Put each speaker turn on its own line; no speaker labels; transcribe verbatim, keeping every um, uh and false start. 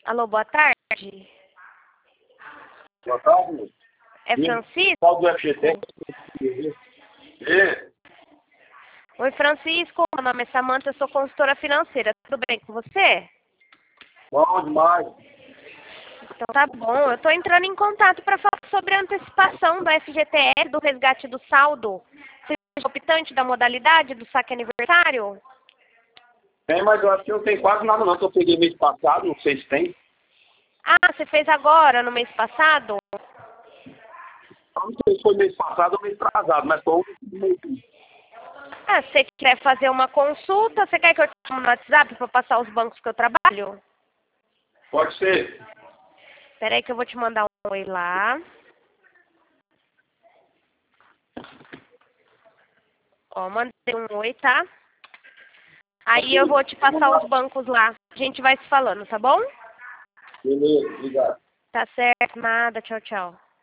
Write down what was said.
Alô, boa tarde.
Boa tarde.
É Francisco?
Qual do F G T? É.
Oi, Francisco. Meu nome é Samanta, eu sou consultora financeira. Tudo bem com você?
Bom demais.
Então tá bom. Eu tô entrando em contato para falar sobre a antecipação do F G T S, do resgate do saldo. Você é optante da modalidade do saque aniversário?
Tem, mas eu acho que não tem quase nada não, que eu peguei mês passado, não sei se tem.
Ah, você fez agora, no mês passado?
Eu não sei se foi mês passado ou mês atrasado, mas foi um mês.
Ah, se você quer fazer uma consulta, você quer que eu te chame no WhatsApp para passar os bancos que eu trabalho?
Pode ser.
Espera aí que eu vou te mandar um oi lá. Ó, mandei um oi, tá? Aí eu vou te passar os bancos lá. A gente vai se falando, tá bom?
Beleza, obrigado.
Tá certo, nada. Tchau, tchau.